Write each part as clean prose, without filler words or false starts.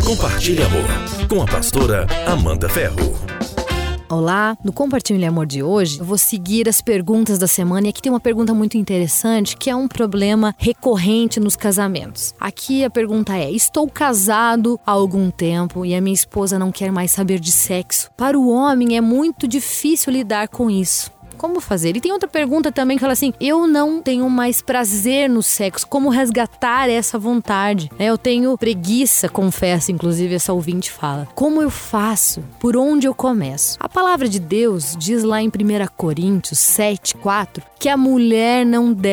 Compartilhe Amor, com a pastora Amanda Ferro. Olá, no Compartilhe Amor de hoje, eu vou seguir as perguntas da semana e aqui tem uma pergunta muito interessante que é um problema recorrente nos casamentos. Aqui a pergunta é: estou casado há algum tempo e a minha esposa não quer mais saber de sexo. Para o homem é muito difícil lidar com isso. Como fazer? E tem outra pergunta também que fala assim: eu não tenho mais prazer no sexo, como resgatar essa vontade? Eu tenho preguiça, confesso, inclusive essa ouvinte fala. Como eu faço? Por onde eu começo? A palavra de Deus diz lá em 1 Coríntios 7:4 que a mulher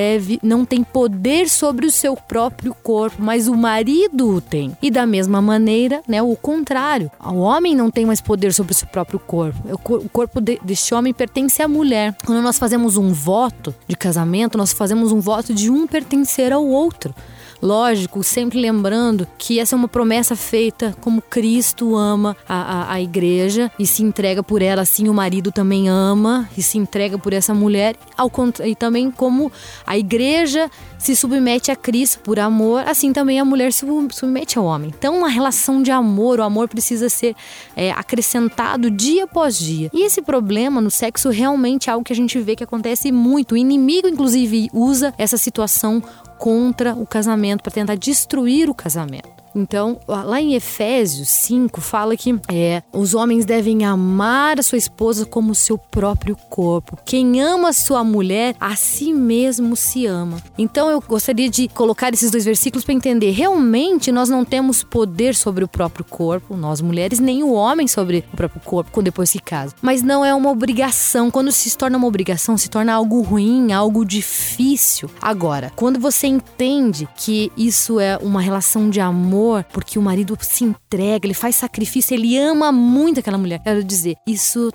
não tem poder sobre o seu próprio corpo, mas o marido o tem. E da mesma maneira, o contrário. O homem não tem mais poder sobre o seu próprio corpo. O corpo deste homem pertence à mulher. Quando nós fazemos um voto de casamento, nós fazemos um voto de um pertencer ao outro. Lógico, sempre lembrando que essa é uma promessa feita como Cristo ama a igreja e se entrega por ela, assim o marido também ama e se entrega por essa mulher, e também como a igreja se submete a Cristo por amor, assim também a mulher se submete ao homem. Então, uma relação de amor, o amor precisa ser acrescentado dia após dia. E esse problema no sexo realmente é algo que a gente vê que acontece muito. O inimigo, inclusive, usa essa situação contra o casamento, para tentar destruir o casamento. Então, lá em Efésios 5, fala que os homens devem amar a sua esposa como o seu próprio corpo. Quem ama a sua mulher, a si mesmo se ama. Então, eu gostaria de colocar esses dois versículos para entender. Realmente, nós não temos poder sobre o próprio corpo, nós mulheres, nem o homem sobre o próprio corpo, depois se casa. Mas não é uma obrigação. Quando se torna uma obrigação, se torna algo ruim, algo difícil. Agora, quando você entende que isso é uma relação de amor, porque o marido se entrega, ele faz sacrifício, ele ama muito aquela mulher. Quero dizer, isso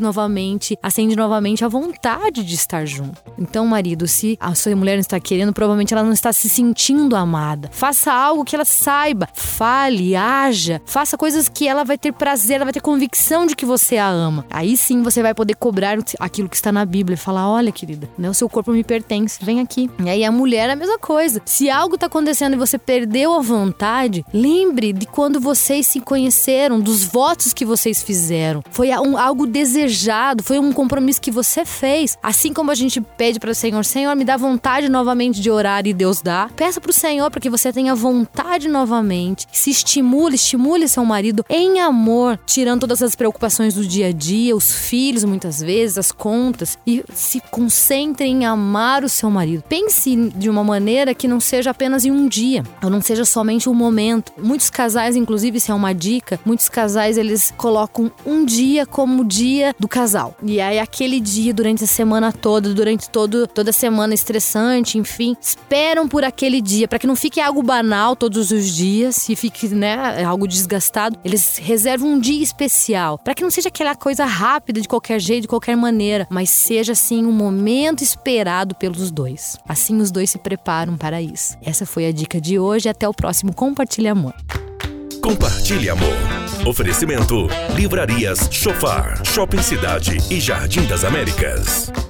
acende novamente a vontade de estar junto. Então, marido, se a sua mulher não está querendo, provavelmente ela não está se sentindo amada. Faça algo que ela saiba, fale, haja, faça coisas que ela vai ter prazer, ela vai ter convicção de que você a ama. Aí sim você vai poder cobrar aquilo que está na Bíblia e falar: olha, querida, o seu corpo me pertence, vem aqui. E aí a mulher é a mesma coisa. Se algo está acontecendo e você perdeu a vontade, lembre de quando vocês se conheceram, dos votos que vocês fizeram. Foi algo desejado, foi um compromisso que você fez. Assim como a gente pede para o Senhor: Senhor, me dá vontade novamente de orar, e Deus dá. Peça para o Senhor para que você tenha vontade novamente. Se estimule seu marido em amor, tirando todas as preocupações do dia a dia, os filhos muitas vezes, as contas, e se concentre em amar o seu marido. Pense de uma maneira que não seja apenas em um dia, ou não seja somente um momento. Muitos casais, inclusive, isso é uma dica, muitos casais eles colocam um dia como o dia do casal. E aí aquele dia durante a semana toda, durante toda a semana estressante, enfim, esperam por aquele dia, para que não fique algo banal todos os dias e fique, algo desgastado. Eles reservam um dia especial, para que não seja aquela coisa rápida de qualquer jeito, de qualquer maneira, mas seja assim um momento esperado pelos dois. Assim os dois se preparam para isso. Essa foi a dica de hoje. Até o próximo Compartilhe Amor. Compartilhe Amor. Oferecimento: Livrarias Chofar, Shopping Cidade e Jardim das Américas.